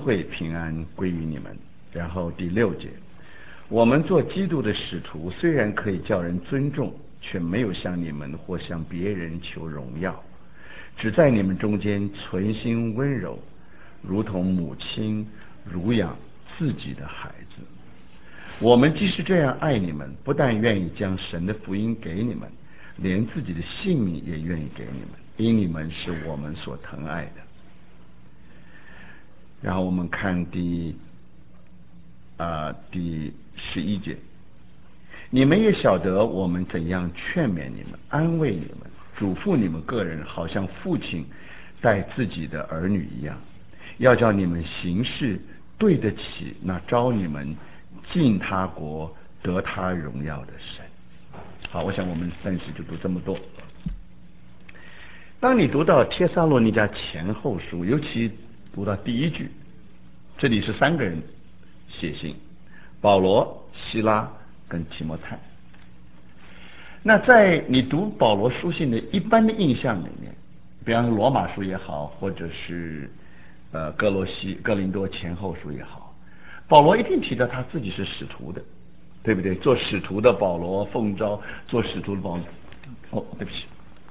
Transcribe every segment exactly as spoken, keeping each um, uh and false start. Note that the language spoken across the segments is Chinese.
会平安归于你们。然后第六节，我们做基督的使徒，虽然可以叫人尊重，却没有向你们或向别人求荣耀，只在你们中间存心温柔，如同母亲乳养自己的孩子。我们即使这样爱你们，不但愿意将神的福音给你们，连自己的性命也愿意给你们，因你们是我们所疼爱的。然后我们看第呃第十一节，你们也晓得我们怎样劝勉你们，安慰你们，嘱咐你们个人，好像父亲待自己的儿女一样，要叫你们行事对得起那招你们进他国得他荣耀的神。好，我想我们暂时就读这么多。当你读到帖撒罗尼迦前后书，尤其读到第一句，这里是三个人写信，保罗、希拉跟提摩太。那在你读保罗书信的一般的印象里面，比方说罗马书也好，或者是呃哥罗西、哥林多前后书也好，保罗一定提到他自己是使徒的，对不对？做使徒的保罗奉召做使徒的保罗。哦，对不起。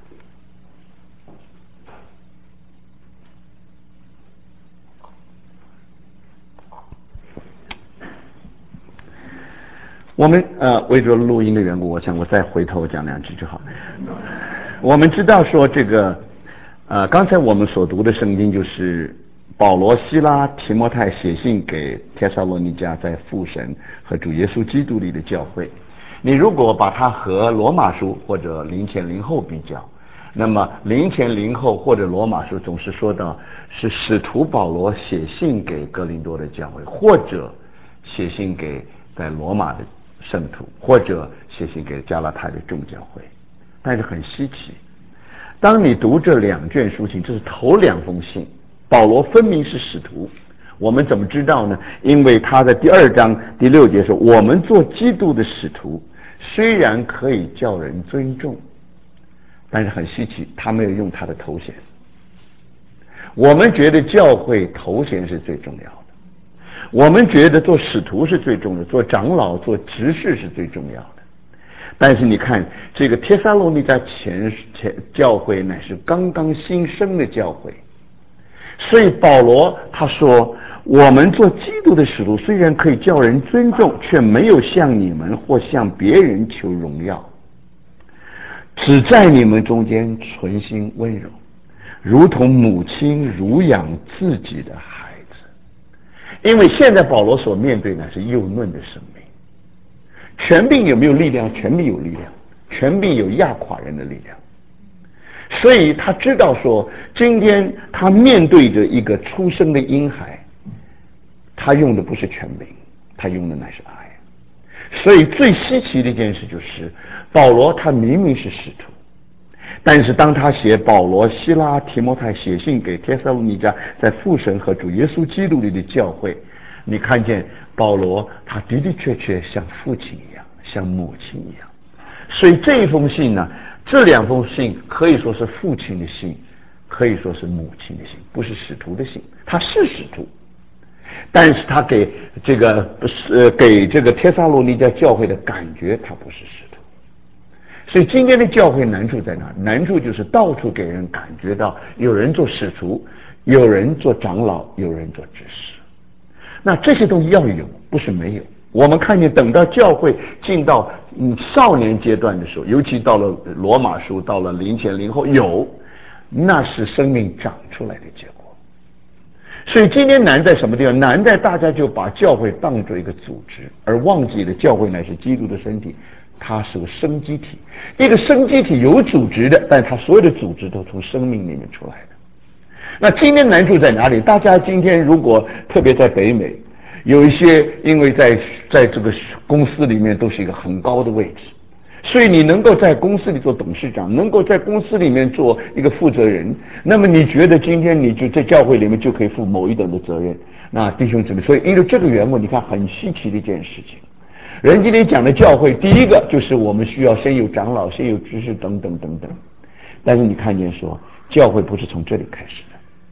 我们呃为着录音的缘故，我想我再回头讲两句就好。我们知道说这个呃刚才我们所读的圣经就是保罗、希拉、提摩太写信给帖撒罗尼迦在父神和主耶稣基督里的教会。你如果把它和罗马书或者零前零后比较，那么零前零后或者罗马书总是说到是使徒保罗写信给哥林多的教会，或者写信给在罗马的圣徒，或者写信给加拉太的众教会。但是很稀奇，当你读这两卷书信，这是头两封信，保罗分明是使徒。我们怎么知道呢？因为他在第二章第六节说，我们做基督的使徒，虽然可以叫人尊重，但是很稀奇，他没有用他的头衔。我们觉得教会头衔是最重要的，我们觉得做使徒是最重要的，做长老做执事是最重要的。但是你看这个帖撒罗尼迦前前教会乃是刚刚新生的教会，所以保罗他说，我们做基督的使徒，虽然可以叫人尊重，却没有向你们或向别人求荣耀，只在你们中间存心温柔，如同母亲乳养自己的孩子。因为现在保罗所面对的是幼嫩的生命，权柄有没有力量？权柄有力量，权柄有压垮人的力量。所以他知道说，今天他面对着一个出生的婴孩，他用的不是权柄，他用的乃是爱。所以最稀奇的一件事就是，保罗他明明是使徒，但是当他写保罗、希拉、提摩太写信给帖撒罗尼迦在父神和主耶稣基督里的教会，你看见保罗他的的确确像父亲一样，像母亲一样。所以这一封信呢，这两封信可以说是父亲的信，可以说是母亲的信，不是使徒的信。他是使徒，但是他给这个呃给这个帖撒罗尼迦教会的感觉，他不是使徒。所以今天的教会难处在哪？难处就是到处给人感觉到有人做使徒，有人做长老，有人做执事。那这些东西要有，不是没有。我们看见等到教会进到嗯少年阶段的时候，尤其到了罗马书，到了零前零后，有，那是生命长出来的结果。所以今天难在什么地方？难在大家就把教会当作一个组织，而忘记了教会乃是基督的身体，它是个生机体。一个生机体有组织的，但它所有的组织都从生命里面出来的。那今天难处在哪里？大家今天如果特别在北美，有一些因为在在这个公司里面都是一个很高的位置，所以你能够在公司里做董事长，能够在公司里面做一个负责人，那么你觉得今天你就在教会里面就可以负某一等的责任？那弟兄姊妹，所以因为这个缘故，你看很稀奇的一件事情。人今天讲的教会，第一个就是我们需要先有长老，先有执事等等等等。但是你看见说，教会不是从这里开始的，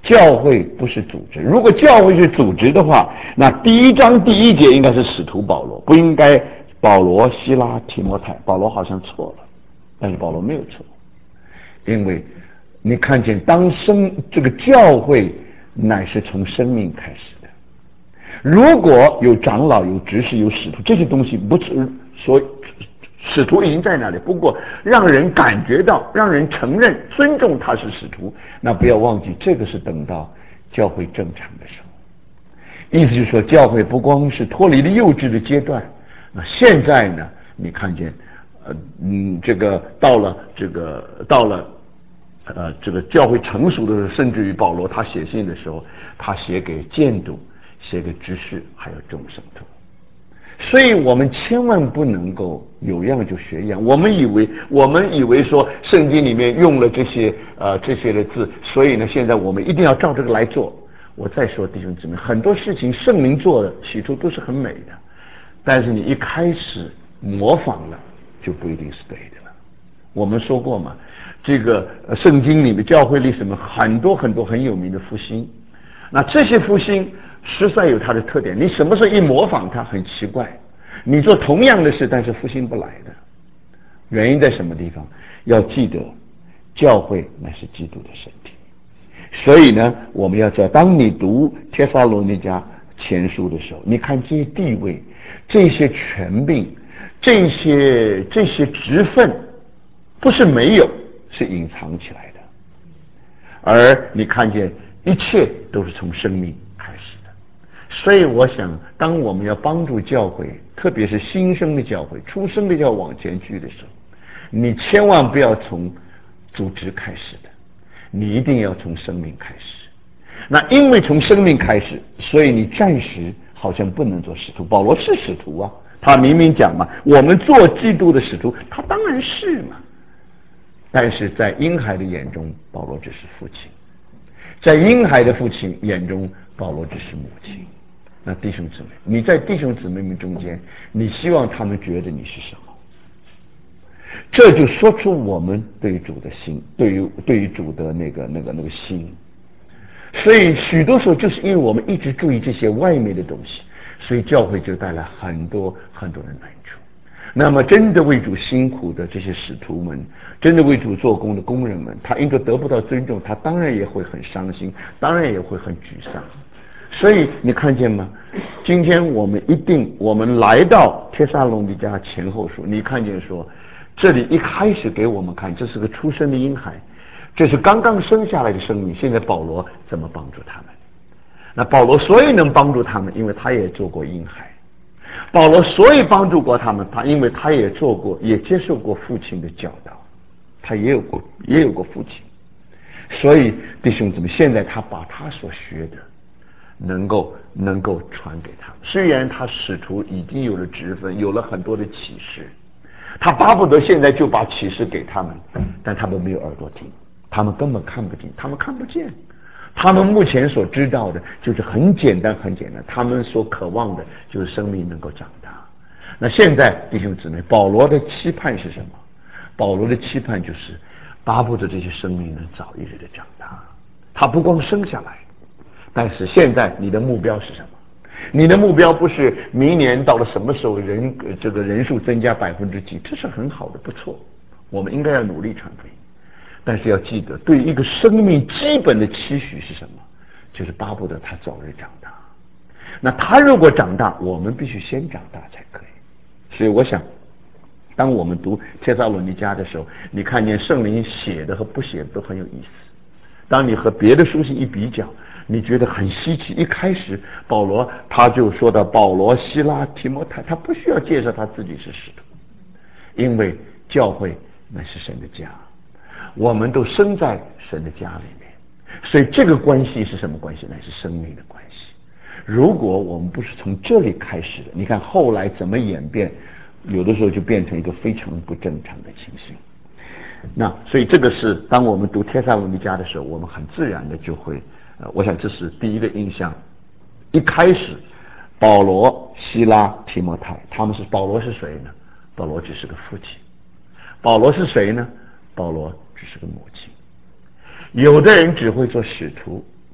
教会不是组织。如果教会是组织的话，那第一章第一节应该是使徒保罗，不应该保罗、希拉、提摩太。保罗好像错了，但是保罗没有错，因为你看见当生这个教会乃是从生命开始的。如果有长老、有执事、有使徒，这些东西不是说使徒已经在那里，不过让人感觉到，让人承认、尊重他是使徒。那不要忘记，这个是等到教会正常的时候。意思就是说，教会不光是脱离了幼稚的阶段，那现在呢，你看见，呃，嗯，这个到了这个到了，呃，这个教会成熟的时候，甚至于保罗他写信的时候，他写给监督、写给执事，还有众圣徒。所以我们千万不能够有样就学样。我们以为我们以为说圣经里面用了这些呃这些的字，所以呢，现在我们一定要照这个来做。我再说弟兄姊妹，很多事情圣灵做的起初都是很美的，但是你一开始模仿了，就不一定是对的了。我们说过嘛，这个呃圣经里面教会里什么很多很多很有名的复兴，那这些复兴实在有它的特点，你什么时候一模仿它很奇怪，你做同样的事，但是复兴不来的。原因在什么地方？要记得，教会乃是基督的身体。所以呢，我们要知道，当你读帖撒罗尼迦前书的时候，你看这些地位、这些权柄、这些这些职分，不是没有，是隐藏起来的。而你看见一切都是从生命开始的。所以我想，当我们要帮助教会，特别是新生的教会、出生的要往前去的时候，你千万不要从组织开始的，你一定要从生命开始。那因为从生命开始，所以你暂时好像不能做使徒。保罗是使徒啊，他明明讲嘛，我们做基督的使徒，他当然是嘛。但是在婴孩的眼中，保罗只是父亲；在婴孩的父亲眼中，保罗只是母亲。那弟兄姊妹，你在弟兄姊妹们中间，你希望他们觉得你是什么？这就说出我们对于主的心，对于对于主的那个那个那个心。所以许多时候就是因为我们一直注意这些外面的东西，所以教会就带来很多很多的难处。那么真的为主辛苦的这些使徒们，真的为主做工的工人们，他因着得不到尊重，他当然也会很伤心，当然也会很沮丧。所以你看见吗？今天我们一定，我们来到帖撒罗尼迦前后书，你看见说，这里一开始给我们看，这是个出生的婴孩，这是刚刚生下来的生命。现在保罗怎么帮助他们？那保罗所以能帮助他们，因为他也做过婴孩。保罗所以帮助过他们，他因为他也做过，也接受过父亲的教导，他也有过也有过父亲。所以弟兄姊妹，现在他把他所学的能够能够传给他们。虽然他使徒已经有了职分，有了很多的启示，他巴不得现在就把启示给他们，但他们没有耳朵听，他们根本看不见，他们看不见。他们目前所知道的就是很简单很简单，他们所渴望的就是生命能够长大。那现在弟兄姊妹，保罗的期盼是什么？保罗的期盼就是巴不得这些生命能早一日的长大。他不光生下来，但是现在你的目标是什么？你的目标不是明年到了什么时候人这个人数增加百分之几，这是很好的，不错，我们应该要努力传福音。但是要记得，对一个生命基本的期许是什么？就是巴不得他早日长大。那他如果长大，我们必须先长大才可以。所以我想，当我们读帖撒罗尼迦的时候，你看见圣灵写的和不写的都很有意思。当你和别的书信一比较，你觉得很稀奇。一开始保罗他就说到保罗、希拉、提摩太，他不需要介绍他自己是使徒，因为教会那是神的家。我们都生在神的家里面，所以这个关系是什么关系？乃是生命的关系。如果我们不是从这里开始的，你看后来怎么演变，有的时候就变成一个非常不正常的情形。那所以这个是当我们读帖撒罗尼迦的时候，我们很自然的就会，呃，我想这是第一个印象。一开始，保罗、希拉、提摩太，他们是保罗是谁呢？保罗只是个父亲。保罗是谁呢？保罗只是个母亲。有的人只会做使徒，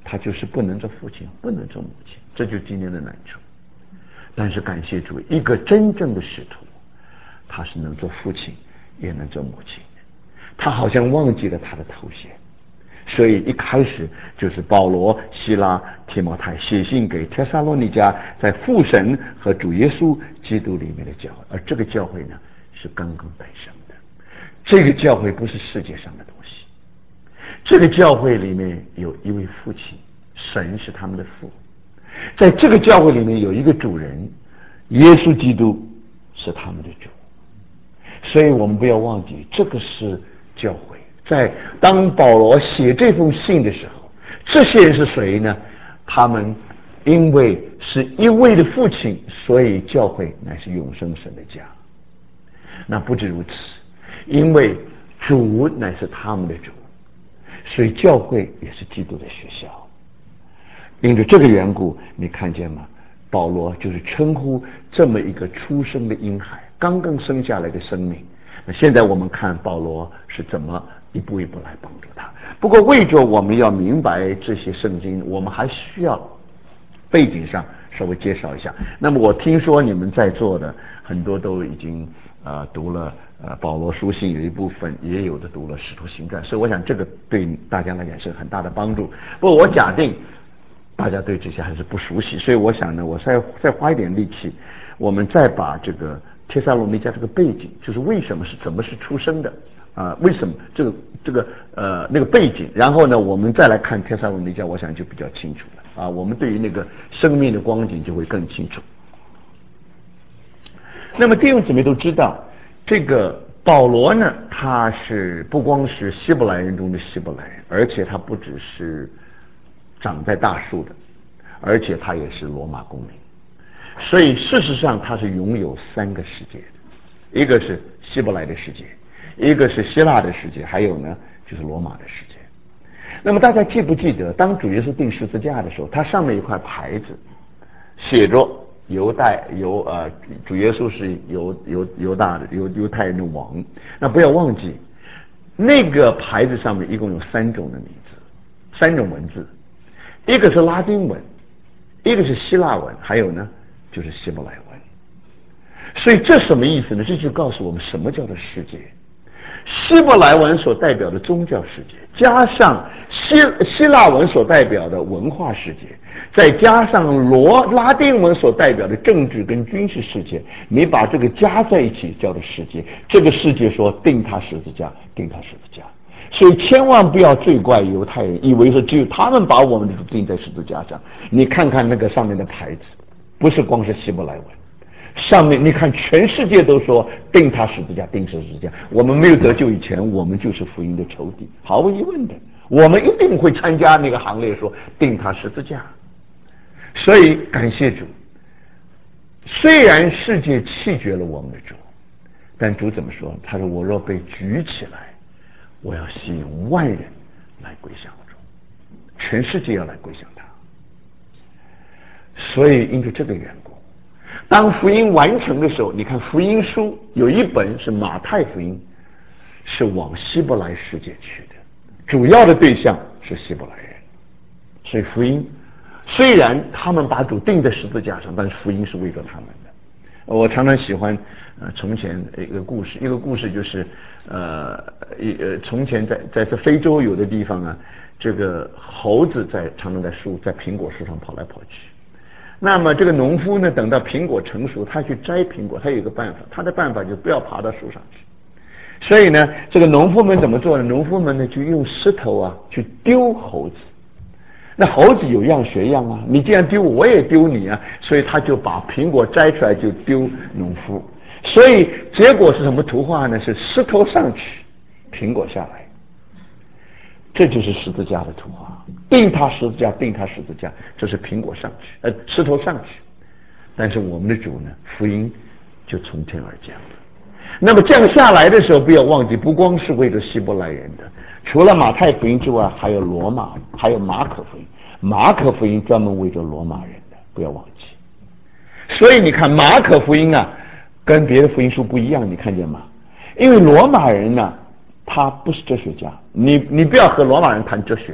他就是不能做父亲，不能做母亲，这就是今天的难处。但是感谢主，一个真正的使徒，他是能做父亲，也能做母亲的。他好像忘记了他的头衔，所以一开始就是保罗、希拉、提摩太写信给帖撒罗尼迦，在父神和主耶稣基督里面的教会，而这个教会呢是刚刚诞生的。这个教会不是世界上的东西，这个教会里面有一位父亲，神是他们的父。在这个教会里面有一个主人，耶稣基督是他们的主。所以我们不要忘记，这个是教会。在当保罗写这封信的时候，这些人是谁呢？他们因为是一位的父亲，所以教会乃是永生神的家。那不止如此，因为主乃是他们的主，所以教会也是基督的学校。因着这个缘故，你看见吗？保罗就是称呼这么一个出生的婴孩，刚刚生下来的生命。那现在我们看保罗是怎么一步一步来帮助他。不过为着我们要明白这些圣经，我们还需要背景上稍微介绍一下。那么我听说你们在座的很多都已经呃读了呃保罗书信，有一部分也有的读了使徒行传，所以我想这个对大家来讲是很大的帮助。不过我假定大家对这些还是不熟悉，所以我想呢，我再再花一点力气，我们再把这个帖撒罗尼迦这个背景，就是为什么是怎么是出生的啊、呃？为什么这个这个呃那个背景，然后呢，我们再来看帖撒罗尼迦，我想就比较清楚了啊。我们对于那个生命的光景就会更清楚。那么弟兄姊妹都知道，这个保罗呢，他是不光是希伯来人中的希伯来人，而且他不只是长在大树的，而且他也是罗马公民，所以事实上他是拥有三个世界的，一个是希伯来的世界，一个是希腊的世界，还有呢就是罗马的世界。那么大家记不记得，当主耶稣钉十字架的时候，他上面有一块牌子，写着犹太犹呃主耶稣是犹犹犹大的犹犹太人的王。那不要忘记，那个牌子上面一共有三种的名字，三种文字。一个是拉丁文，一个是希腊文，还有呢就是希伯来文。所以这什么意思呢？这就告诉我们什么叫做世界。希伯来文所代表的宗教世界，加上希希腊文所代表的文化世界，再加上罗拉丁文所代表的政治跟军事世界，你把这个加在一起叫做世界。这个世界说钉他十字架，钉他十字架。所以千万不要罪怪犹太人，以为说只有他们把我们的主钉在十字架上。你看看那个上面的牌子，不是光是希伯来文，上面你看全世界都说钉他十字架，钉十字架。我们没有得救以前，我们就是福音的仇敌，毫无疑问的，我们一定会参加那个行列，说钉他十字架。所以感谢主，虽然世界弃绝了我们的主，但主怎么说？他说：“我若被举起来，我要吸引万人来归向主，全世界要来归向他。”所以因着这个缘故，当福音完成的时候，你看福音书有一本是马太福音，是往希伯来世界去的，主要的对象是希伯来人。所以福音虽然他们把主钉在十字架上，但是福音是为着他们的。我常常喜欢呃从前一个故事，一个故事就是呃一呃从前在在这非洲有的地方啊，这个猴子在常常在树在苹果树上跑来跑去。那么这个农夫呢，等到苹果成熟，他去摘苹果，他有一个办法，他的办法就不要爬到树上去。所以呢，这个农夫们怎么做呢？农夫们呢就用石头啊去丢猴子。那猴子有样学样啊，你既然丢我也丢你啊，所以他就把苹果摘出来就丢农夫。所以结果是什么图画呢？是石头上去，苹果下来。这就是十字架的图画，钉他十字架，钉他十字架，这是苹果上去，呃，石头上去。但是我们的主呢，福音就从天而降了。那么降下来的时候，不要忘记，不光是为了希伯来人的，除了马太福音之外，还有罗马，还有马可福音。马可福音专门为着罗马人的，不要忘记。所以你看马可福音啊，跟别的福音书不一样，你看见吗？因为罗马人呢，他不是哲学家，你你不要和罗马人谈哲学。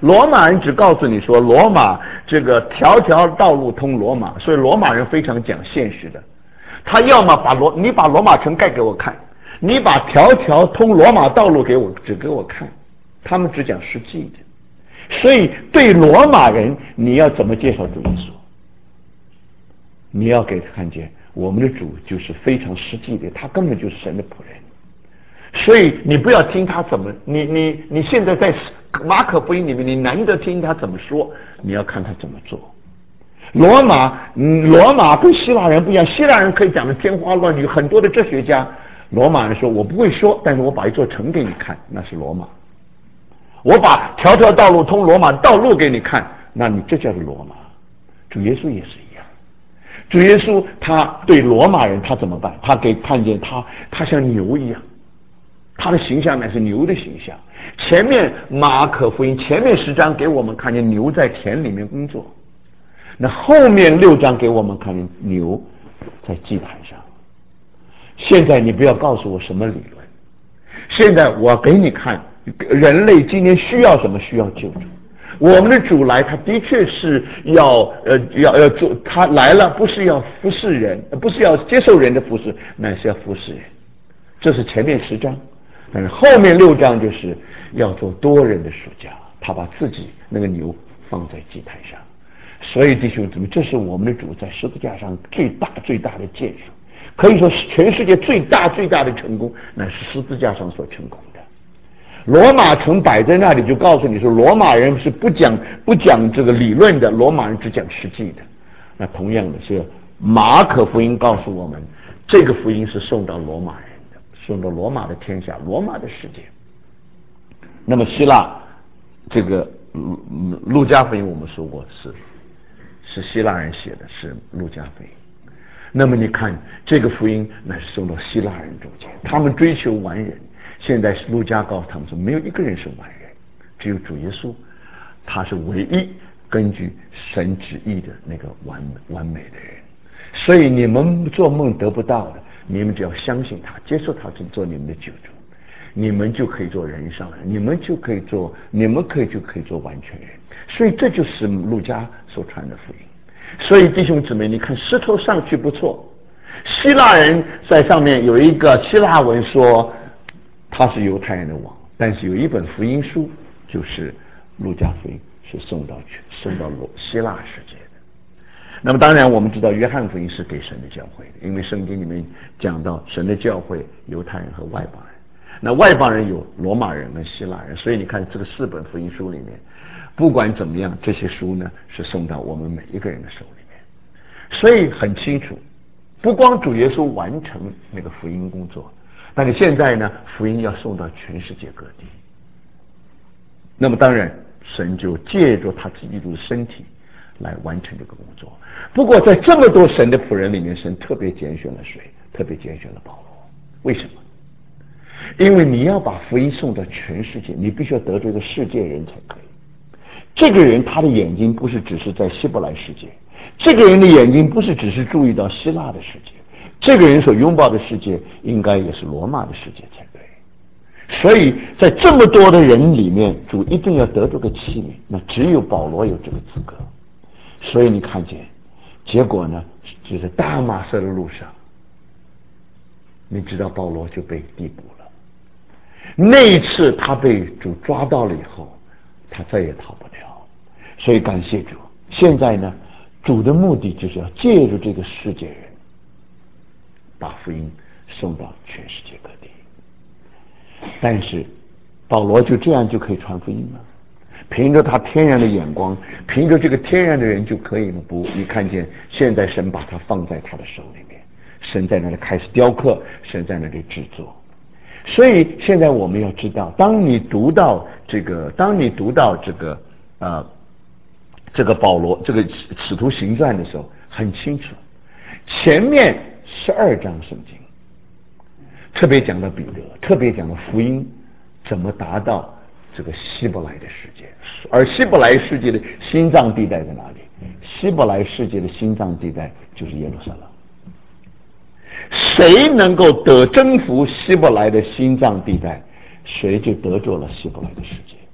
罗马人只告诉你说罗马这个条条道路通罗马，所以罗马人非常讲现实的，他要么把罗你把罗马城盖给我看，你把条条通罗马道路给我指给我看，他们只讲实际的。所以对罗马人你要怎么介绍主耶稣？你要给他看见我们的主就是非常实际的，他根本就是神的仆人。所以你不要听他怎么，你你你现在在马可福音里面，你难得听他怎么说，你要看他怎么做。罗马，嗯，罗马跟希腊人不一样，希腊人可以讲的天花乱坠，很多的哲学家，罗马人说我不会说，但是我把一座城给你看，那是罗马。我把条条道路通罗马道路给你看，那你这叫做罗马。主耶稣也是一样，主耶稣他对罗马人他怎么办？他给看见他他像牛一样，他的形象乃是牛的形象。前面马可福音前面十章给我们看见牛在田里面工作，那后面六章给我们看见牛在祭坛上。现在你不要告诉我什么理论，现在我给你看人类今天需要什么，需要救助。我们的主来，他的确是要呃要要做，他来了不是要服侍人，不是要接受人的服侍，乃是要服侍人。这是前面十章，但是后面六章就是要做多人的属家，他把自己那个牛放在祭坛上。所以弟兄姊妹，这是我们的主在十字架上最大最大的建树，可以说是全世界最大最大的成功，乃是十字架上所成功的。罗马城摆在那里，就告诉你说，罗马人是不讲不讲这个理论的，罗马人只讲实际的。那同样的是马可福音告诉我们，这个福音是送到罗马人的，送到罗马的天下，罗马的世界。那么希腊这个路加福音我们说过是是希腊人写的，是路加福音。那么你看这个福音那是送到希腊人中间，他们追求完人。现在路加告诉他们说，没有一个人是完人，只有主耶稣，他是唯一根据神旨意的那个完完美的人。所以你们做梦得不到的，你们只要相信他，接受他做你们的救主，你们就可以做人上人，你们就可以做，你们可以就可以做完全人。所以这就是路加所传的福音。所以弟兄姊妹，你看石头上去不错，希腊人在上面有一个希腊文说他是犹太人的王，但是有一本福音书就是路加福音，是送到去送到希腊世界的。那么当然我们知道约翰福音是给神的教会的，因为圣经里面讲到神的教会犹太人和外邦人，那外邦人有罗马人跟希腊人，所以你看这个四本福音书里面，不管怎么样，这些书呢是送到我们每一个人的手里面。所以很清楚，不光主耶稣完成那个福音工作，但是现在呢，福音要送到全世界各地。那么当然，神就借着他基督的身体来完成这个工作。不过在这么多神的仆人里面，神特别拣选了谁？特别拣选了保罗。为什么？因为你要把福音送到全世界，你必须要得罪一个世界人才可以。这个人他的眼睛不是只是在希伯来世界，这个人的眼睛不是只是注意到希腊的世界，这个人所拥抱的世界应该也是罗马的世界才对。所以在这么多的人里面，主一定要得这个器皿，那只有保罗有这个资格。所以你看见结果呢，就是大马色的路上，你知道保罗就被逮捕了。那一次他被主抓到了以后，他再也逃不掉。所以感谢主，现在呢，主的目的就是要借助这个世界人，把福音送到全世界各地。但是保罗就这样就可以传福音吗？凭着他天然的眼光，凭着这个天然的人就可以吗？不，你看见现在神把他放在他的手里面，神在那里开始雕刻，神在那里制作。所以现在我们要知道，当你读到这个，当你读到这个呃这个保罗这个使徒行传的时候，很清楚，前面十二章圣经特别讲到彼得，特别讲到福音怎么达到这个希伯来的世界，而希伯来世界的心脏地带在哪里？希伯来世界的心脏地带就是耶路撒冷。谁能够得征服希伯来的心脏地带，谁就得着了希伯来的世界。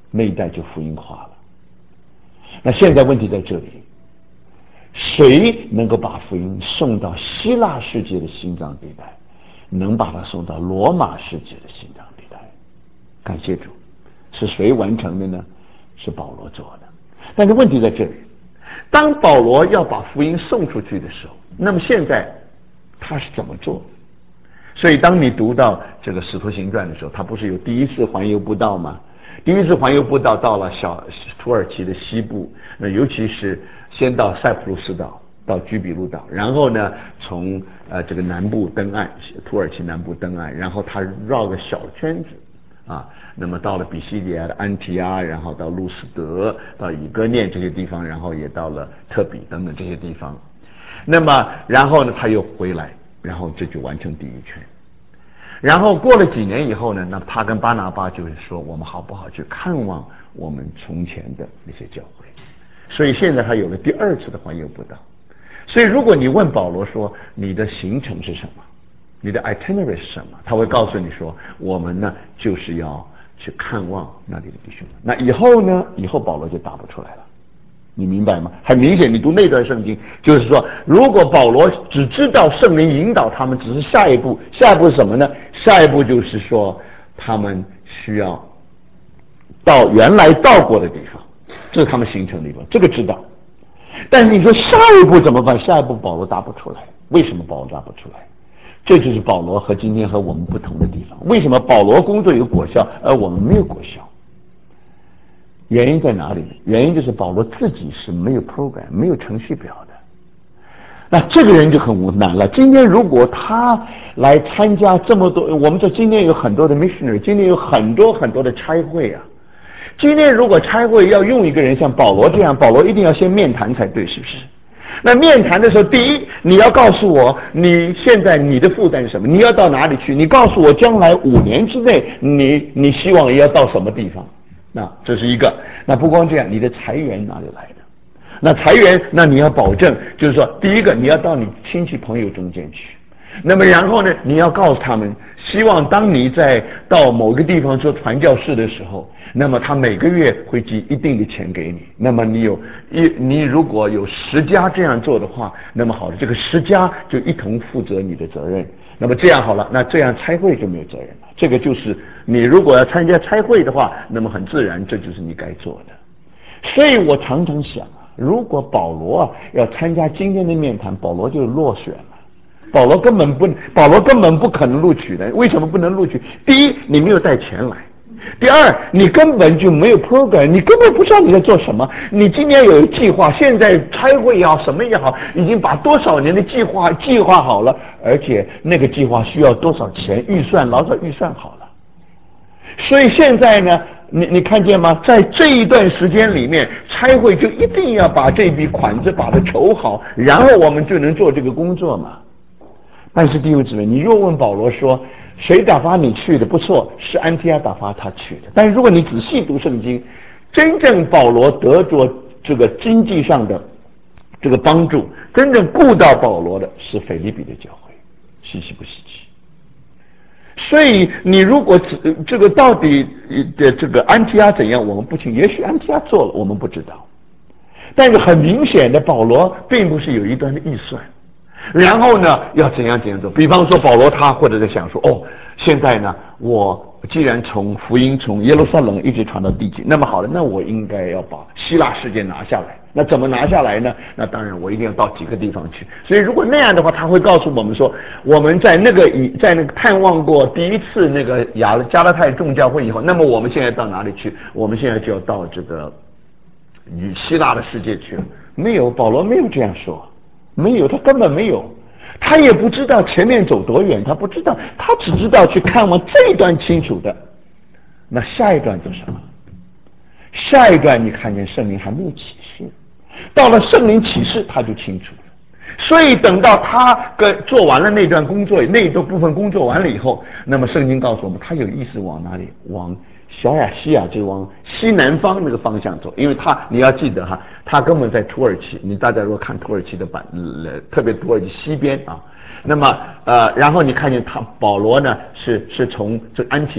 那一带就福音化了。那现在问题在这里，谁能够把福音送到希腊世界的心脏地带，能把它送到罗马世界的心脏地带？感谢主，是谁完成的呢？是保罗做的。但是问题在这里，当保罗要把福音送出去的时候，那么现在他是怎么做？所以当你读到这个《使徒行传》的时候，他不是有第一次环游布道吗？第一次环游布道到了小土耳其的西部，那尤其是先到塞浦路斯岛，到居比路岛，然后呢从呃这个南部登岸，土耳其南部登岸，然后他绕个小圈子啊，那么到了比西底亚的安提阿，然后到路斯德，到以哥念这些地方，然后也到了特比等等这些地方。那么然后呢他又回来，然后这就完成第一圈。然后过了几年以后呢，那他跟巴拿巴就是说，我们好不好去看望我们从前的那些教会？所以现在他有了第二次的环游布道。所以如果你问保罗说你的行程是什么，你的 itinerary 是什么，他会告诉你说，我们呢就是要去看望那里的弟兄。那以后呢，以后保罗就答不出来了。你明白吗？很明显，你读那段圣经，就是说，如果保罗只知道圣灵引导他们，只是下一步，下一步是什么呢？下一步就是说，他们需要到原来到过的地方，这是他们形成的地方，这个知道。但是你说下一步怎么办？下一步保罗答不出来。为什么保罗答不出来？这就是保罗和今天和我们不同的地方。为什么保罗工作有果效，而我们没有果效？原因在哪里呢？原因就是保罗自己是没有 program 没有程序表的。那这个人就很无难了。今天如果他来参加这么多，我们说今天有很多的 missionary， 今天有很多很多的差会啊。今天如果差会要用一个人像保罗这样，保罗一定要先面谈才对，是不是？那面谈的时候，第一，你要告诉我你现在你的负担是什么，你要到哪里去？你告诉我将来五年之内，你你希望要到什么地方？那这是一个。那不光这样，你的财源哪里来的？那财源，那你要保证，就是说，第一个你要到你亲戚朋友中间去。那么然后呢，你要告诉他们，希望当你在到某个地方做传教士的时候，那么他每个月会寄一定的钱给你。那么你有一，你如果有十家这样做的话，那么好的，这个十家就一同负责你的责任。那么这样好了，那这样差会就没有责任了。这个就是你如果要参加差会的话，那么很自然，这就是你该做的。所以我常常想啊，如果保罗啊要参加今天的面谈，保罗就落选了。保罗根本不，保罗根本不可能录取的。为什么不能录取？第一，你没有带钱来；第二，你根本就没有 program， 你根本不知道你在做什么。你今年有计划，现在差会也好，什么也好，已经把多少年的计划计划好了，而且那个计划需要多少钱，预算老早预算好了。所以现在呢，你你看见吗？在这一段时间里面，差会就一定要把这笔款子把它筹好，然后我们就能做这个工作嘛。但是弟兄姊妹，你若问保罗说谁打发你去的？不错，是安提阿打发他去的。但是如果你仔细读圣经，真正保罗得着这个经济上的这个帮助，真正顾到保罗的是腓立比的教会，稀奇不稀奇？所以你如果这个到底的这个安提阿怎样，我们不清，也许安提阿做了，我们不知道。但是很明显的，保罗并不是有一段的预算。然后呢，要怎样怎样做？比方说，保罗他或者在想说，哦，现在呢，我既然从福音从耶路撒冷一直传到地极，那么好了，那我应该要把希腊世界拿下来。那怎么拿下来呢？那当然，我一定要到几个地方去。所以，如果那样的话，他会告诉我们说，我们在那个在那个探望过第一次那个亚加拉太众教会以后，那么我们现在到哪里去？我们现在就要到这个与希腊的世界去了。没有，保罗没有这样说。没有，他根本没有，他也不知道前面走多远，他不知道，他只知道去看望这一段清楚的。那下一段做什么？下一段你看见圣灵还没有启示，到了圣灵启示他就清楚了。所以等到他跟做完了那段工作，那一部分工作完了以后，那么圣经告诉我们，他有意识往哪里？往小亚细亚，就往西南方那个方向走。因为他你要记得哈，他根本在土耳其。你大家如果看土耳其的版，呃、特别土耳其西边啊，那么呃，然后你看见他保罗呢是是从这安提阿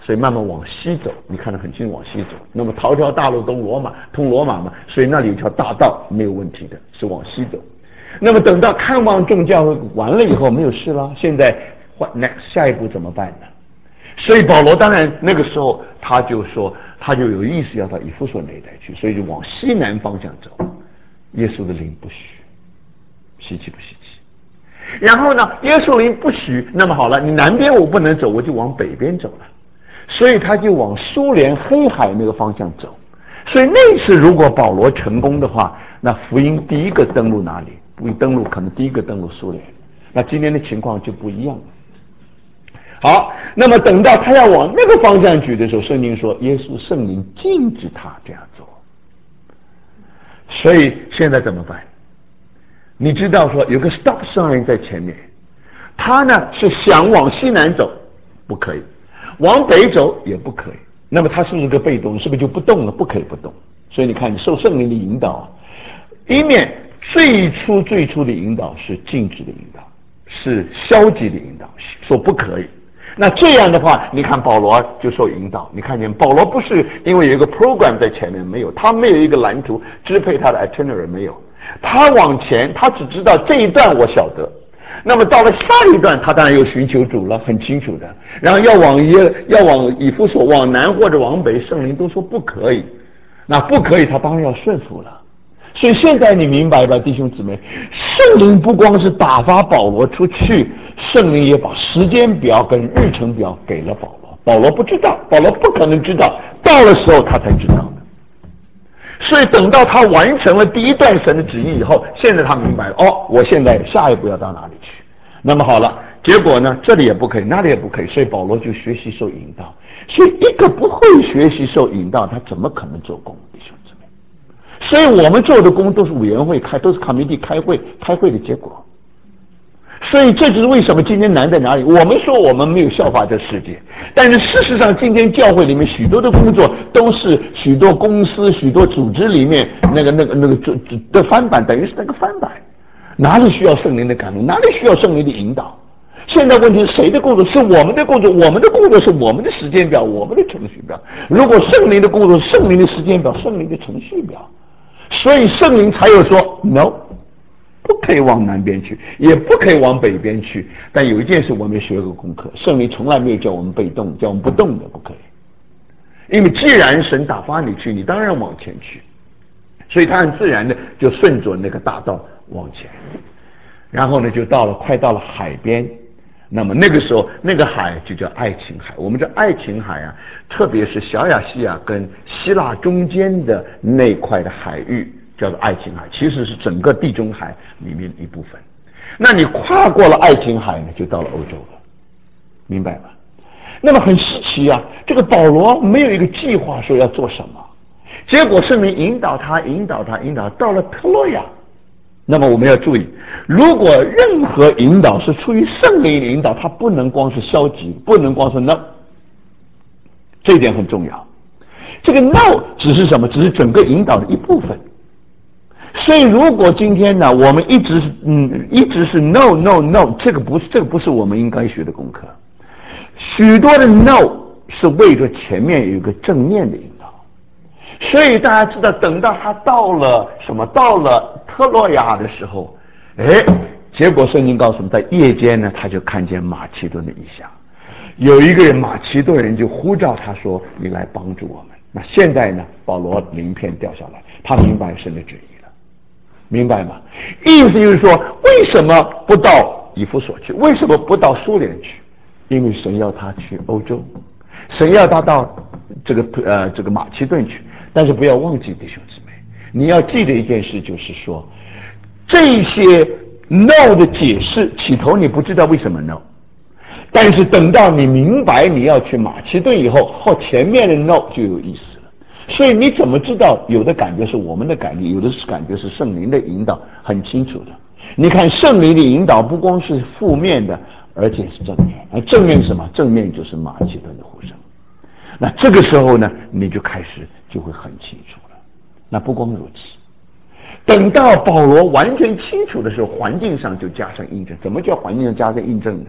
所以慢慢往西走，你看得很清楚，往西走。那么条条大路通罗马，通罗马嘛，所以那里有条大道，没有问题的，是往西走。那么等到看望众教会完了以后，没有事了，现在换 next 下一步怎么办呢？所以保罗当然那个时候他就说，他就有意识要到以弗所那一带去，所以就往西南方向走。耶稣的灵不许，稀奇不稀奇？然后呢，耶稣灵不许，那么好了，你南边我不能走，我就往北边走了。所以他就往苏联黑海那个方向走。所以那次如果保罗成功的话，那福音第一个登陆哪里？不登陆，可能第一个登陆苏联。那今天的情况就不一样了。好，那么等到他要往那个方向举的时候，圣经说耶稣圣灵禁止他这样做。所以现在怎么办？你知道说有个 stop sign 在前面，他呢是想往西南走，不可以；往北走也不可以。那么他是不是个被动？是不是就不动了？不可以不动。所以你看，你受圣灵的引导，一面最初最初的引导是禁止的引导，是消极的引导，说不可以。那这样的话，你看保罗就受引导。你看见保罗不是因为有一个 program 在前面，没有，他没有一个蓝图支配他的 itinerary， 没有。他往前，他只知道这一段我晓得。那么到了下一段，他当然又寻求主了，很清楚的。然后要往耶，要往以弗所，往南或者往北，圣灵都说不可以。那不可以，他当然要顺服了。所以现在你明白吧，弟兄姊妹，圣灵不光是打发保罗出去，圣灵也把时间表跟日程表给了保罗。保罗不知道，保罗不可能知道，到了时候他才知道的。所以等到他完成了第一段神的旨意以后，现在他明白了，哦，我现在下一步要到哪里去？那么好了，结果呢，这里也不可以，那里也不可以，所以保罗就学习受引导。所以一个不会学习受引导，他怎么可能做工，弟兄姊妹？所以我们做的工都是委员会开，都是 committee 开会开会的结果。所以这就是为什么今天难在哪里？我们说我们没有效法这世界，但是事实上，今天教会里面许多的工作都是许多公司、许多组织里面那个、那个、那个的翻版，等于是那个翻版。哪里需要圣灵的感动？哪里需要圣灵的引导？现在问题是谁的工作？是我们的工作，我们的工作是我们的时间表，我们的程序表。如果圣灵的工作是圣灵的时间表，圣灵的程序表，所以圣灵才有说 no。不可以往南边去，也不可以往北边去。但有一件事我们学过功课，圣灵从来没有叫我们被动，叫我们不动的，不可以。因为既然神打发你去，你当然往前去，所以他很自然的就顺着那个大道往前。然后呢，就到了快到了海边。那么那个时候，那个海就叫爱琴海。我们这爱琴海啊，特别是小亚细亚跟希腊中间的那块的海域，叫做爱琴海，其实是整个地中海里面的一部分。那你跨过了爱琴海呢，就到了欧洲了，明白吗？那么很稀奇啊，这个保罗没有一个计划说要做什么，结果圣灵引导他，引导他，引导到了特洛亚。那么我们要注意，如果任何引导是出于圣灵的引导，它不能光是消极，不能光是 no， 这一点很重要。这个 no 只是什么？只是整个引导的一部分。所以，如果今天呢，我们一直是嗯，一直是 no no no， 这个不是这个不是我们应该学的功课。许多的 no 是为了前面有一个正面的引导。所以大家知道，等到他到了什么？到了特洛亚的时候，哎，结果圣经告诉我们，在夜间呢，他就看见马其顿的异象。有一个人，马其顿人就呼召他说：“你来帮助我们。”那现在呢，保罗鳞片掉下来，他明白神的旨意了，明白吗？意思就是说，为什么不到以弗所去？为什么不到苏联去？因为神要他去欧洲，神要他到这个呃这个马其顿去。但是不要忘记，弟兄姊妹，你要记得一件事，就是说，这些 no 的解释，起头你不知道为什么 no， 但是等到你明白你要去马其顿以后，后前面的 no 就有意思了。所以你怎么知道有的感觉是我们的感觉，有的是感觉是圣灵的引导，很清楚的。你看圣灵的引导不光是负面的，而且是正面。而正面是什么？正面就是马其顿的呼声。那这个时候呢，你就开始就会很清楚了。那不光如此，等到保罗完全清楚的时候，环境上就加上印证。怎么叫环境上加上印证呢？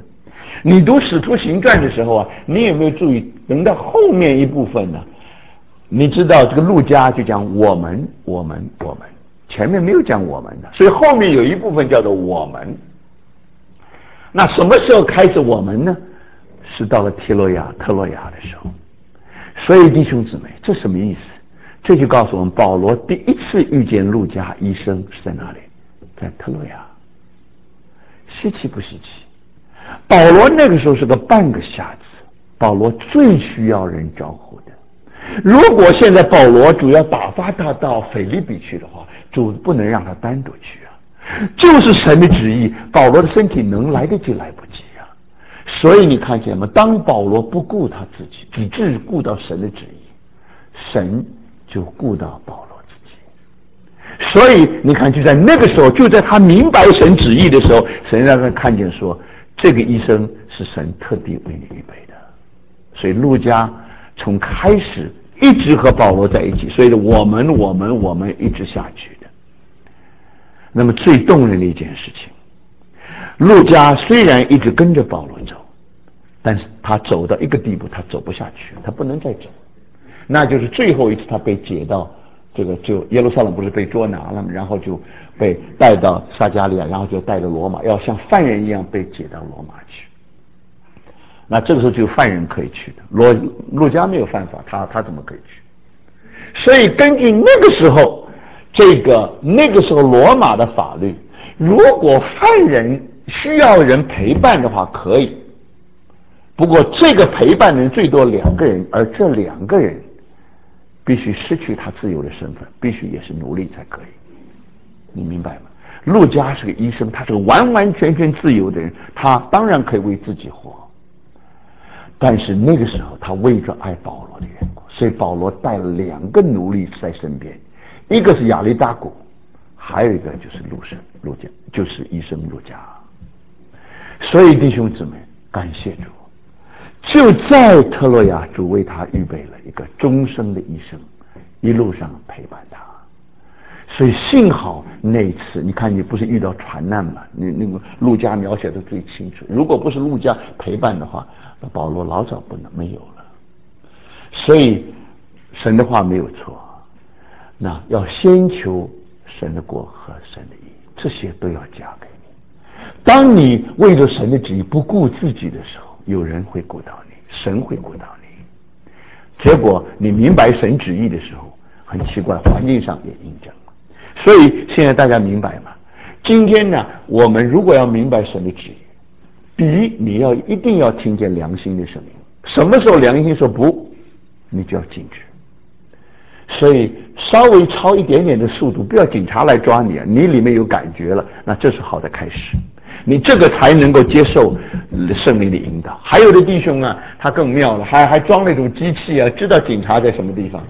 你读《使徒行传》的时候啊，你有没有注意？等到后面一部分呢？你知道这个路加就讲我们，我们，我们，前面没有讲我们的，所以后面有一部分叫做我们。那什么时候开始我们呢？是到了提罗亚、特洛亚的时候。所以弟兄姊妹，这什么意思？这就告诉我们，保罗第一次遇见路加医生是在哪里？在特洛亚。稀奇不稀奇？保罗那个时候是个半个瞎子，保罗最需要人招呼的。如果现在保罗主要打发他到腓立比去的话，主不能让他单独去啊，就是神的旨意，保罗的身体能来得及来不及啊。所以你看见吗？当保罗不顾他自己，只只顾到神的旨意，神就顾到保罗自己。所以你看，就在那个时候，就在他明白神旨意的时候，神让他看见说，这个医生是神特地为你预备的。所以路加从开始一直和保罗在一起，所以我们我们我们一直下去的。那么最动人的一件事情，路加虽然一直跟着保罗走，但是他走到一个地步，他走不下去，他不能再走，那就是最后一次他被解到这个就耶路撒冷不是被捉拿了，然后就被带到撒加利亚，然后就带到罗马，要像犯人一样被解到罗马去。那这个时候只有犯人可以去的，罗路加没有犯法，他他怎么可以去？所以根据那个时候，这个那个时候罗马的法律，如果犯人需要人陪伴的话，可以。不过这个陪伴人最多两个人，而这两个人必须失去他自由的身份，必须也是奴隶才可以。你明白吗？路加是个医生，他是个完完全全自由的人，他当然可以为自己活。但是那个时候他为着爱保罗的缘故，所以保罗带了两个奴隶在身边，一个是亚里达古，还有一个就是路神路加，就是医生路加。所以弟兄姊妹，感谢主，就在特洛亚，主为他预备了一个终生的医生，一路上陪伴他。所以幸好那一次，你看你不是遇到船难嘛？你那个路加描写的最清楚。如果不是路加陪伴的话，那保罗老早不能没有了。所以神的话没有错，那要先求神的国和神的义，这些都要加给你。当你为着神的旨意不顾自己的时候，有人会顾到你，神会顾到你。结果你明白神旨意的时候，很奇怪，环境上也印证了。所以现在大家明白吗？今天呢，我们如果要明白神的旨意，第一，你要一定要听见良心的声音。什么时候良心说不，你就要禁止。所以稍微超一点点的速度，不要警察来抓你啊！你里面有感觉了，那这是好的开始。你这个才能够接受圣灵的引导。还有的弟兄啊，他更妙了，还还装那种机器啊，知道警察在什么地方。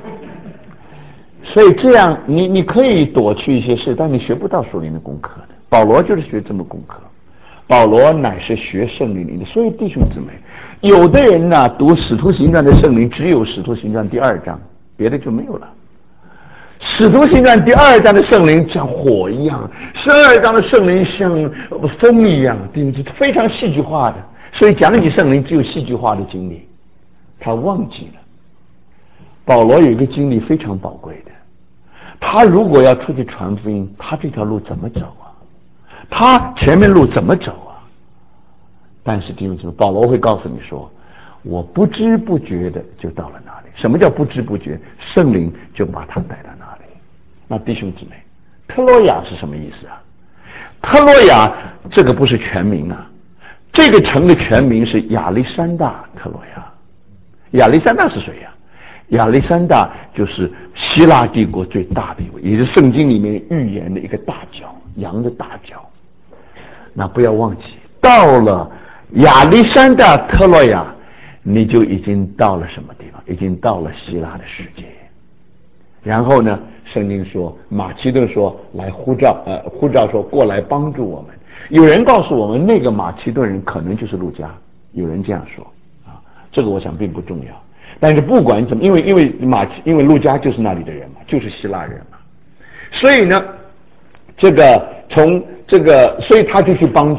所以这样，你你可以躲去一些事，但你学不到属灵的功课的。保罗就是学这么功课，保罗乃是学圣灵的。所以弟兄姊妹，有的人呢、啊、读使徒行传的圣灵只有使徒行传第二章，别的就没有了。使徒行传第二章的圣灵像火一样，十二章的圣灵像风一样，非常戏剧化的。所以讲起圣灵只有戏剧化的经历，他忘记了。保罗有一个经历非常宝贵的，他如果要出去传福音，他这条路怎么走啊？他前面路怎么走啊？但是弟兄姊妹，保罗会告诉你说，我不知不觉的就到了那里。什么叫不知不觉？圣灵就把他带到那里。那弟兄姊妹，特洛亚是什么意思啊？特洛亚这个不是全名啊，这个城的全名是亚历山大特洛亚。亚历山大是谁呀、啊？亚历山大就是希腊帝国最大的一位，也是圣经里面预言的一个大角，羊的大角。那不要忘记，到了亚历山大特洛亚，你就已经到了什么地方？已经到了希腊的世界。然后呢，圣经说，马其顿说来呼召，呃，呼召说过来帮助我们。有人告诉我们，那个马其顿人可能就是路加，有人这样说啊，这个我想并不重要。但是不管怎么，因为因为马因为路加就是那里的人嘛，就是希腊人嘛，所以呢，这个从这个，所以他就去帮助。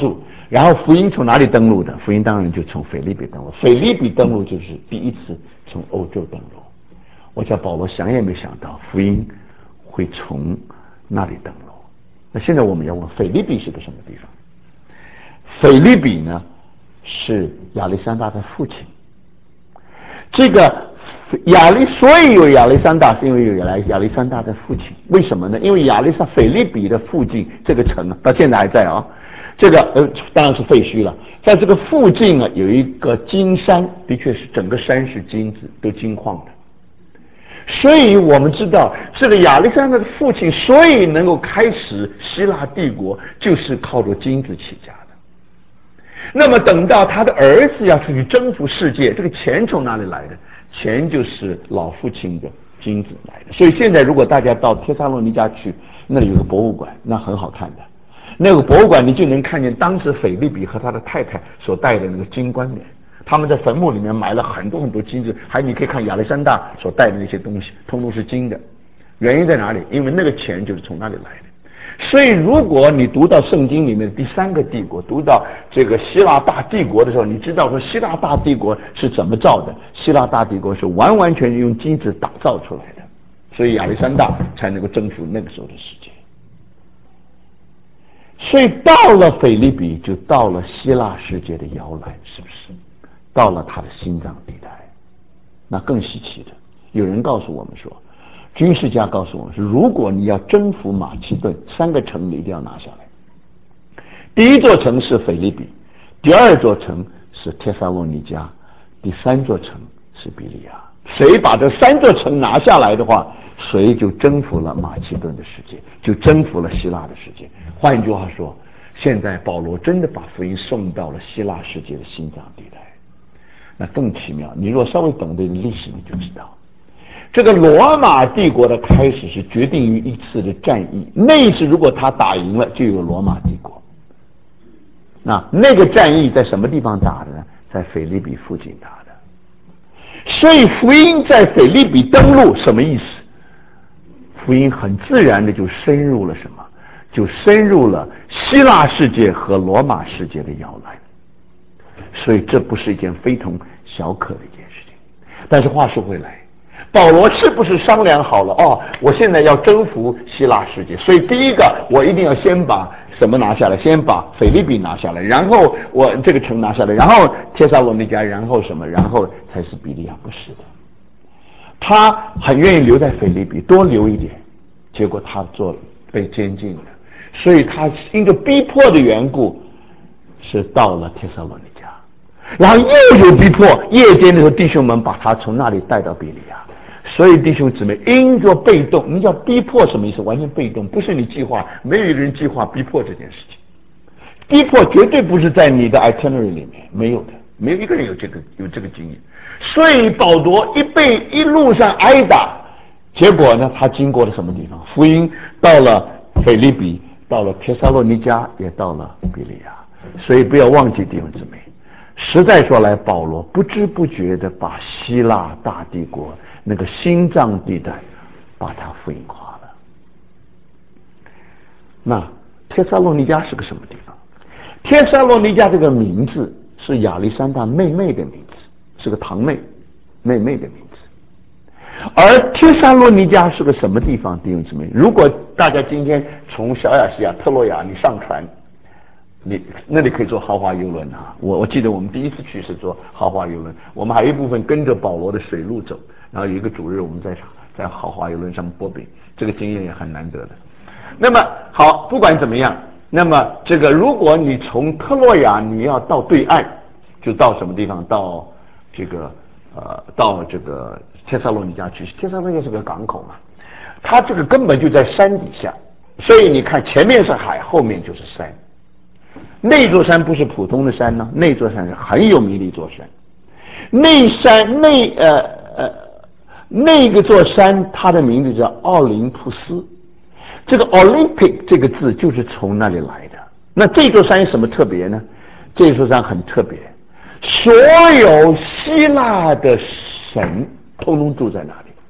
然后福音从哪里登陆的？福音当然就从腓立比登陆。腓立比登陆就是第一次从欧洲登陆。我想保罗想也没想到福音会从那里登陆。那现在我们要问，腓立比是个什么地方？腓立比呢是亚历山大的父亲。这个亚历所以有亚历山大，是因为有亚历亚历山大的父亲。为什么呢？因为亚历山腓立比的附近这个城到现在还在啊。这个呃当然是废墟了。在这个附近啊有一个金山，的确是整个山是金子，都金矿的。所以我们知道这个亚历山大的父亲，所以能够开始希腊帝国，就是靠着金子起家的。那么等到他的儿子要出去征服世界，这个钱从哪里来的？钱就是老父亲的金子来的。所以现在如果大家到帖撒罗尼迦去，那里有个博物馆，那很好看的。那个博物馆你就能看见当时腓立比和他的太太所戴的那个金冠冕。他们在坟墓里面埋了很多很多金子，还你可以看亚历山大所带的那些东西，通通是金的。原因在哪里？因为那个钱就是从那里来的。所以如果你读到圣经里面的第三个帝国，读到这个希腊大帝国的时候，你知道说希腊大帝国是怎么造的？希腊大帝国是完完全全用金子打造出来的，所以亚历山大才能够征服那个时候的世界。所以到了腓立比，就到了希腊世界的摇篮，是不是？到了他的心脏地带。那更稀奇的，有人告诉我们说，军事家告诉我们说，如果你要征服马其顿，三个城你一定要拿下来。第一座城是腓立比，第二座城是帖撒罗尼迦，第三座城是比利亚。谁把这三座城拿下来的话，谁就征服了马其顿的世界，就征服了希腊的世界。换句话说，现在保罗真的把福音送到了希腊世界的心脏地带。那更奇妙，你若稍微懂得历史，你就知道，这个罗马帝国的开始是决定于一次的战役。那一次如果他打赢了，就有罗马帝国。那那个战役在什么地方打的呢？在腓立比附近打的。所以福音在腓立比登陆什么意思？福音很自然的就深入了什么？就深入了希腊世界和罗马世界的摇篮。所以这不是一件非同小可的一件事情。但是话说回来，保罗是不是商量好了？哦，我现在要征服希腊世界，所以第一个我一定要先把什么拿下来？先把腓立比拿下来，然后我这个城拿下来，然后帖撒罗尼迦，然后什么？然后才是比利亚。不是的，他很愿意留在腓立比，多留一点。结果他做被监禁了，所以他因着逼迫的缘故，是到了帖撒罗尼迦。然后又有逼迫，夜间的时候弟兄们把他从那里带到比利亚。所以弟兄姊妹，因着被动，你叫逼迫什么意思？完全被动，不是你计划，没有一个人计划逼迫这件事情。逼迫绝对不是在你的 itinerary 里面，没有的，没有一个人有这个有这个经验。所以保罗一被一路上挨打，结果呢，他经过了什么地方？福音到了腓立比，到了帖撒罗尼迦，也到了比利亚。所以不要忘记弟兄姊妹，实在说来，保罗不知不觉的把希腊大帝国那个心脏地带把它福音化了。那帖撒罗尼迦是个什么地方？帖撒罗尼迦这个名字是亚历山大妹妹的名字，是个堂妹妹妹的名字。而帖撒罗尼迦是个什么地方？弟兄姊妹，如果大家今天从小亚细亚特洛亚你上船，你那里可以坐豪华游轮啊！我我记得我们第一次去是坐豪华游轮，我们还有一部分跟着保罗的水路走，然后有一个主日我们在在豪华游轮上波饼，这个经验也很难得的。那么好，不管怎么样，那么这个如果你从特洛亚你要到对岸，就到什么地方？到这个呃到这个帖撒罗尼迦去。帖撒罗尼迦是个港口嘛，它这个根本就在山底下，所以你看前面是海，后面就是山。那座山不是普通的山呢，那座山是很有名的一座山。那山那呃呃那个座山，它的名字叫奥林匹斯。这个 Olympic 这个字就是从那里来的。那这座山有什么特别呢？这座山很特别，所有希腊的神通通住在那里。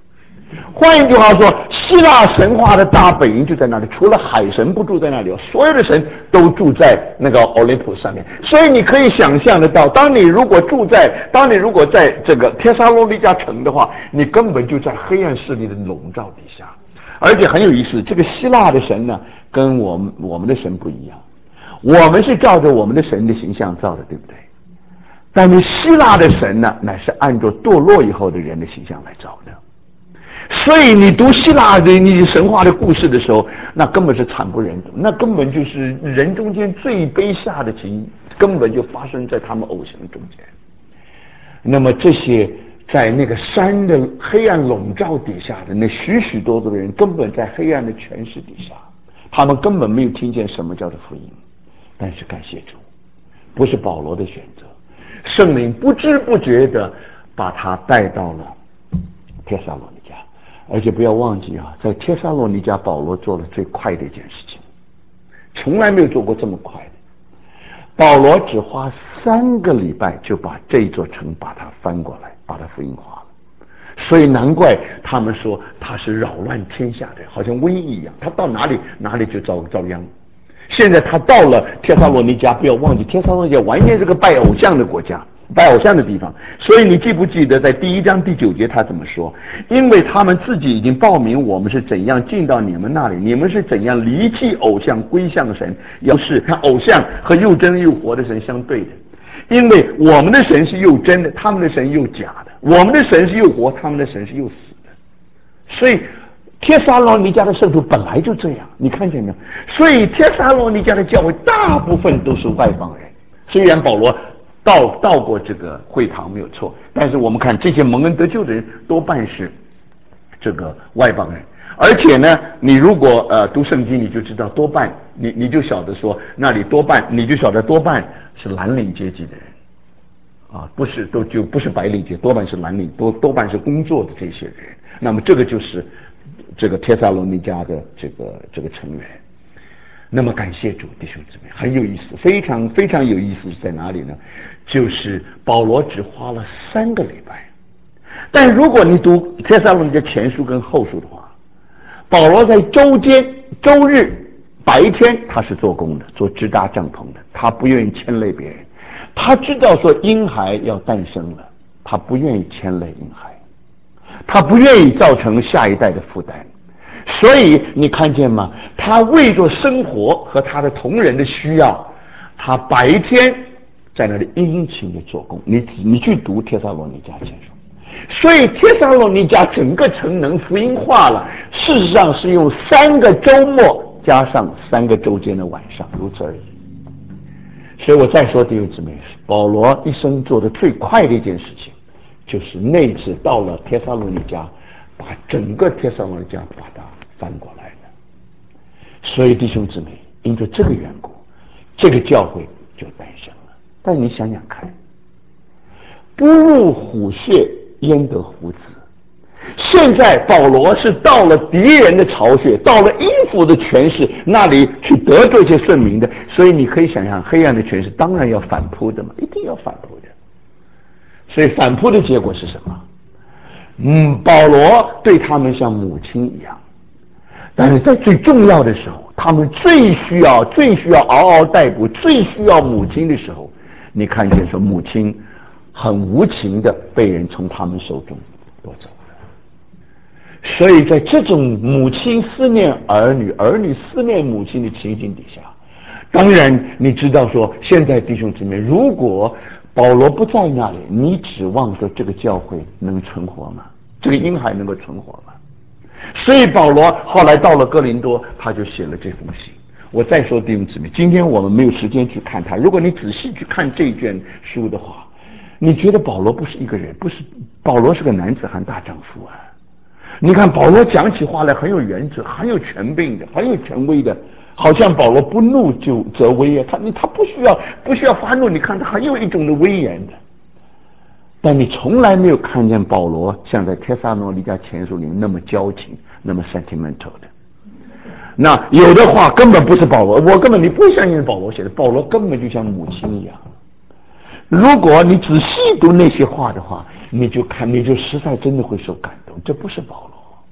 换一句话说，希腊神话的大本营就在那里，除了海神不住在那里，所有的神都住在那个奥林匹斯上面。所以你可以想象得到，当你如果住在，当你如果在这个帖撒罗尼迦城的话，你根本就在黑暗势力的笼罩底下。而且很有意思，这个希腊的神呢，跟我们我们的神不一样。我们是照着我们的神的形象造的，对不对？但是希腊的神呢，乃是按照堕落以后的人的形象来造的。所以你读希腊的你神话的故事的时候，那根本是惨不忍睹，那根本就是人中间最卑下的情，根本就发生在他们偶像中间。那么这些在那个山的黑暗笼罩底下的那许许多多的人，根本在黑暗的权势底下，他们根本没有听见什么叫做福音。但是感谢主，不是保罗的选择，圣灵不知不觉的把他带到了帖撒罗尼迦。而且不要忘记啊，在帖撒罗尼迦，保罗做了最快的一件事情，从来没有做过这么快的。保罗只花三个礼拜就把这一座城把它翻过来，把它福音化了。所以难怪他们说他是扰乱天下的，好像瘟疫一样，他到哪里哪里就遭遭殃。现在他到了帖撒罗尼迦，不要忘记，帖撒罗尼迦完全是个拜偶像的国家，拜偶像的地方。所以你记不记得在第一章第九节他怎么说？因为他们自己已经报名我们是怎样进到你们那里，你们是怎样离弃偶像归向神，要是看偶像和又真又活的神相对的。因为我们的神是又真的，他们的神又假的；我们的神是又活，他们的神是又死的。所以帖撒罗尼迦的圣徒本来就这样，你看见没有？所以帖撒罗尼迦的教会大部分都是外邦人。虽然保罗到到过这个会堂没有错，但是我们看这些蒙恩得救的人多半是这个外邦人。而且呢，你如果呃读圣经，你就知道多半你你就晓得说那里多半你就晓得多半是蓝领阶级的人啊，不是都就不是白领阶，多半是蓝领，多多半是工作的这些人。那么这个就是这个帖撒罗尼迦的这个这个成员。那么感谢主，弟兄姊妹，很有意思，非常非常有意思是在哪里呢？就是保罗只花了三个礼拜，但如果你读帖撒罗尼迦前书跟后书的话，保罗在周间周日白天他是做工的，做支搭帐篷的，他不愿意牵累别人，他知道说婴孩要诞生了，他不愿意牵累婴孩，他不愿意造成下一代的负担。所以你看见吗？他为着生活和他的同仁的需要，他白天在那里殷勤的做工。你你去读帖撒罗尼迦前书，所以帖撒罗尼迦整个城能福音化了，事实上是用三个周末加上三个周间的晚上，如此而已。所以我再说弟兄姊妹，保罗一生做的最快的一件事情，就是那次到了帖撒罗尼迦，把整个帖撒罗尼迦把它翻过来了。所以弟兄姊妹，因着这个缘故，这个教会就诞生了。但你想想看，不入虎穴焉得虎子？现在保罗是到了敌人的巢穴，到了阴府的权势那里去得罪这些圣民的，所以你可以想象，黑暗的权势当然要反扑的嘛，一定要反扑的。所以反扑的结果是什么？嗯，保罗对他们像母亲一样，但是在最重要的时候，他们最需要、最需要嗷嗷待哺、最需要母亲的时候，你看见说母亲很无情的被人从他们手中夺走了。所以在这种母亲思念儿女、儿女思念母亲的情形底下，当然你知道说，现在弟兄姊妹，如果保罗不在那里，你指望说这个教会能存活吗？这个婴孩能够存活吗？所以保罗后来到了哥林多，他就写了这封信。我再说弟兄姊妹，今天我们没有时间去看他，如果你仔细去看这卷书的话，你觉得保罗不是一个人，不是保罗是个男子汉大丈夫啊。你看保罗讲起话来很有原则，很有权柄的，很有权威的，好像保罗不怒就则威啊，他他不需要不需要发怒，你看他很有一种的威严的。但你从来没有看见保罗像在帖撒罗尼迦前书里那么矫情，那么 sentimental 的。那有的话根本不是保罗，我根本你不会相信保罗写的，保罗根本就像母亲一样。如果你仔细读那些话的话，你就看，你就实在真的会受感动。这不是保罗，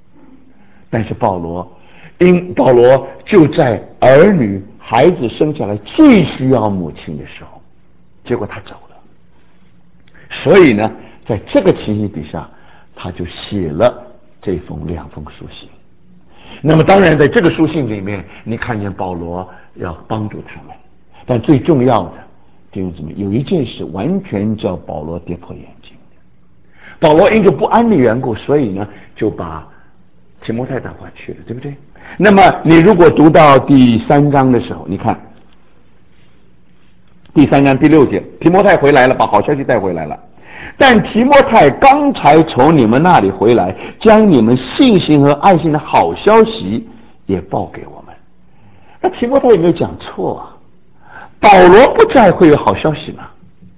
但是保罗，因保罗就在儿女孩子生下来最需要母亲的时候，结果他走了。所以呢，在这个情形底下，他就写了这封两封书信。那么当然在这个书信里面，你看见保罗要帮助他们，但最重要的弟兄姊妹，有一件事完全叫保罗跌破眼镜的。保罗因着不安的缘故，所以呢就把提摩太带回去了，对不对？那么你如果读到第三章的时候，你看第三章第六节，提摩太回来了，把好消息带回来了。但提摩太刚才从你们那里回来，将你们信心和爱心的好消息也报给我们。那提摩太有没有讲错啊？保罗不在会有好消息吗？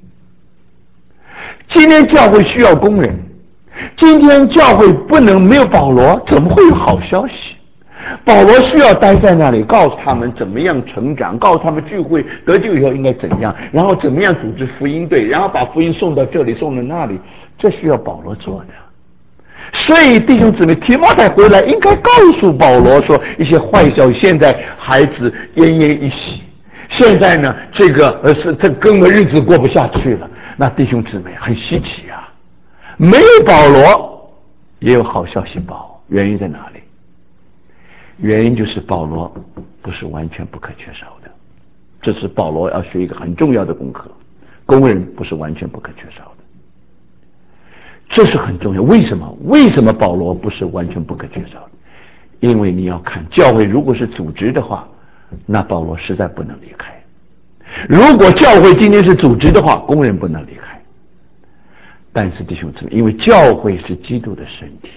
今天教会需要工人，今天教会不能没有保罗，怎么会有好消息？保罗需要待在那里，告诉他们怎么样成长，告诉他们聚会得救以后应该怎样，然后怎么样组织福音队，然后把福音送到这里，送到那里，这需要保罗做的。所以弟兄姊妹，提摩太回来应该告诉保罗说一些坏消息。现在孩子奄奄一息，现在呢，这个呃是这跟个日子过不下去了。那弟兄姊妹很稀奇啊，没有保罗也有好消息报，原因在哪里？原因就是保罗不是完全不可缺少的，这是保罗要学一个很重要的功课。工人不是完全不可缺少的，这是很重要。为什么？为什么保罗不是完全不可缺少的？因为你要看教会如果是组织的话，那保罗实在不能离开。如果教会今天是组织的话，工人不能离开。但是弟兄姊妹，因为教会是基督的身体，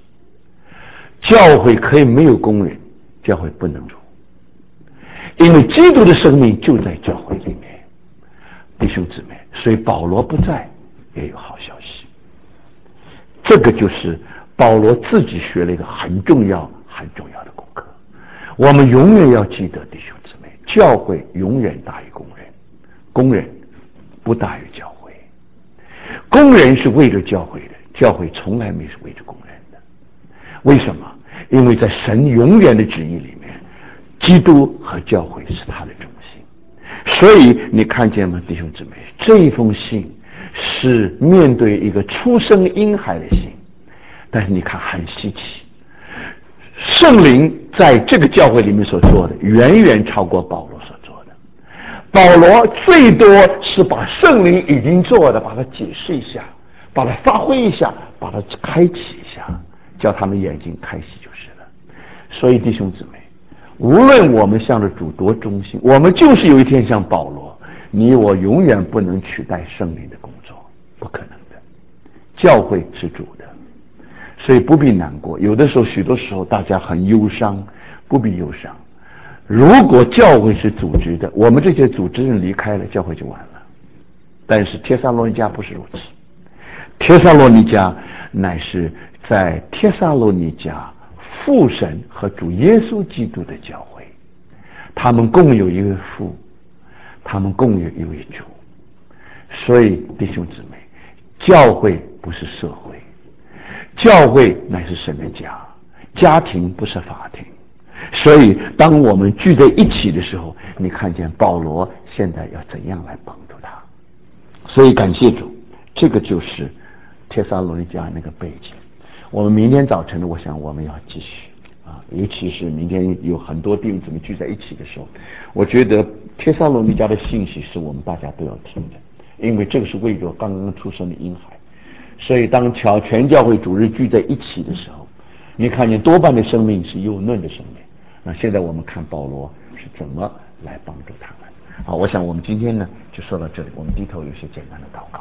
教会可以没有工人，教会不能住，因为基督的生命就在教会里面。弟兄姊妹，所以保罗不在也有好消息。这个就是保罗自己学了一个很重要很重要的功课。我们永远要记得，弟兄姊妹，教会永远大于工人，工人不大于教会。工人是为着教会的，教会从来没是为着工人的。为什么？因为在神永远的旨意里面，基督和教会是他的中心。所以你看见吗，弟兄姊妹，这一封信是面对一个出生婴孩的信，但是你看很稀奇，圣灵在这个教会里面所做的远远超过保罗所做的。保罗最多是把圣灵已经做的把它解释一下，把它发挥一下，把它开启一下，叫他们眼睛开启就是了。所以弟兄姊妹，无论我们向着主多忠心，我们就是有一天像保罗，你我永远不能取代圣灵的工作，不可能的。教会是主的，所以不必难过。有的时候许多时候大家很忧伤，不必忧伤。如果教会是组织的，我们这些组织人离开了，教会就完了。但是帖撒罗尼迦不是如此，帖撒罗尼迦乃是在帖撒罗尼迦父神和主耶稣基督的教会，他们共有一位父，他们共有一位主。所以弟兄姊妹，教会不是社会，教会乃是神的家，家庭不是法庭。所以当我们聚在一起的时候，你看见保罗现在要怎样来帮助他。所以感谢主，这个就是帖撒罗尼迦那个背景。我们明天早晨呢，我想我们要继续啊，尤其是明天有很多弟兄姊妹聚在一起的时候，我觉得帖撒罗尼迦的信息是我们大家都要听的，因为这个是为着刚刚出生的婴孩。所以当乔全教会主日聚在一起的时候，你看见多半的生命是幼嫩的生命。那现在我们看保罗是怎么来帮助他们。好，我想我们今天呢就说到这里，我们低头有些简单的祷告。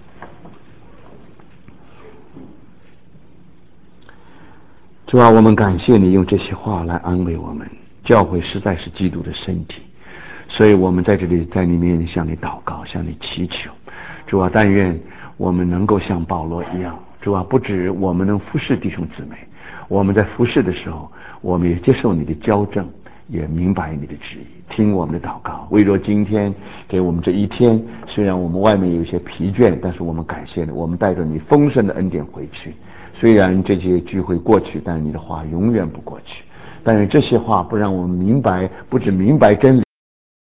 主啊，我们感谢你用这些话来安慰我们。教会实在是基督的身体，所以我们在这里在你面前向你祷告，向你祈求。主啊，但愿我们能够像保罗一样，主啊，不止我们能服侍弟兄姊妹，我们在服侍的时候，我们也接受你的教正， 也明白你的旨意，听我们的祷告。为着今天给我们这一天，虽然我们外面有一些疲倦，但是我们感谢你，我们带着你丰盛的恩典回去。虽然这些聚会过去，但是你的话永远不过去。但是这些话不让我们明白，不只明白真理。